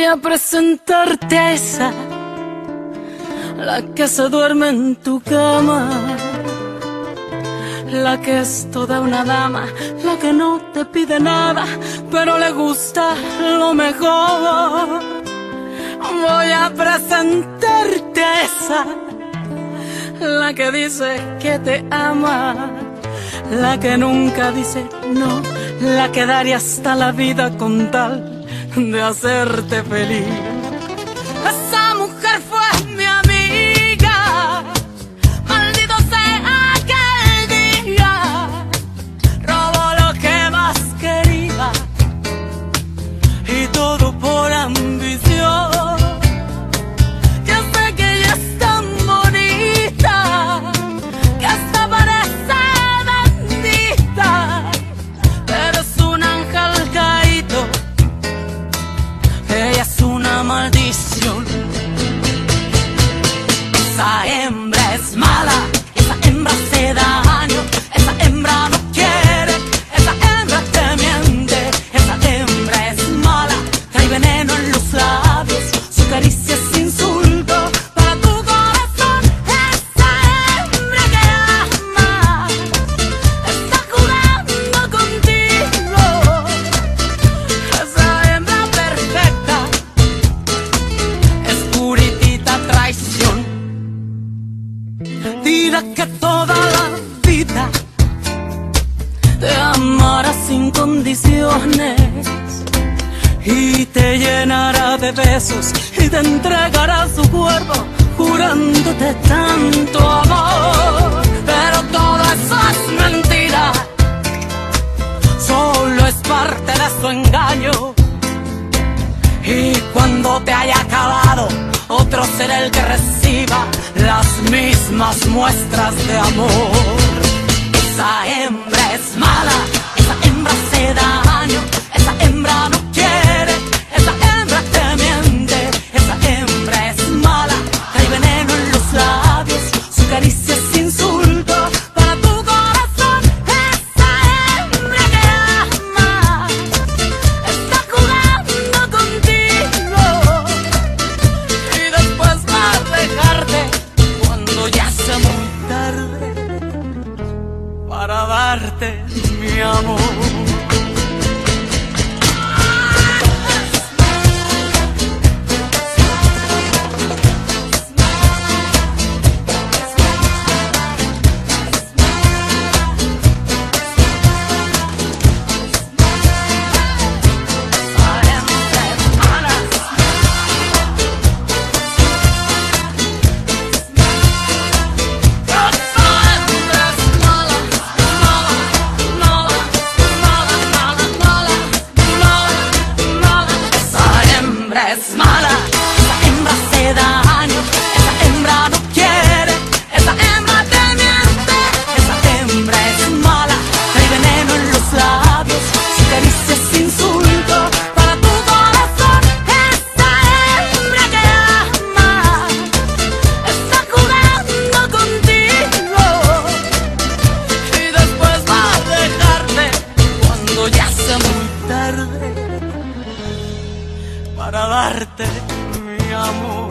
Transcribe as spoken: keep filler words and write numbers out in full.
a presentarte a esa, la que se duerme en tu cama, la que es toda una dama, la que no te pide nada, pero le gusta lo mejor. Voy a presentarte a esa, la que dice que te ama, la que nunca dice no, la que daría hasta la vida con tal de hacerte feliz. Esa mujer fue mi amiga, maldito sea aquel día, robó lo que más quería y todo por ambición. Ya sé que ella es tan bonita que hasta parece bendita, pero es un ángel caído, ella es una maldición. Esa hembra es mala, esa hembra hace daño, esa hembra no quiere, esa hembra te miente, esa hembra es mala, trae veneno en los labios, su caricia es insulto para tu corazón. Esa hembra que ama está jugando contigo, esa hembra perfecta es puritita traición. Dirá que toda la vida te amará sin condiciones y te llenará de besos y te entregará su cuerpo jurándote tanto amor. Pero todo eso es mentira, solo es parte de su engaño, y cuando te haya acabado, otro será el que reciba las mismas muestras de amor. Esa hembra es mala, esa hembra hace daño, esa hembra no quiere, esa hembra te miente, esa hembra es mala, trae veneno en los labios, su caricia es insulto para tu corazón. Esa hembra que ama está jugando contigo y después va a dejarte cuando ya sea muy tarde para darte mi amor. Es mala, esa hembra hace daño, esa hembra no quiere, esa hembra te miente, esa hembra es mala, trae veneno en los labios, su caricia es insulto para tu corazón. Esa hembra que ama está jugando contigo y después va a dejarte cuando ya sea muy tarde para darte mi amor.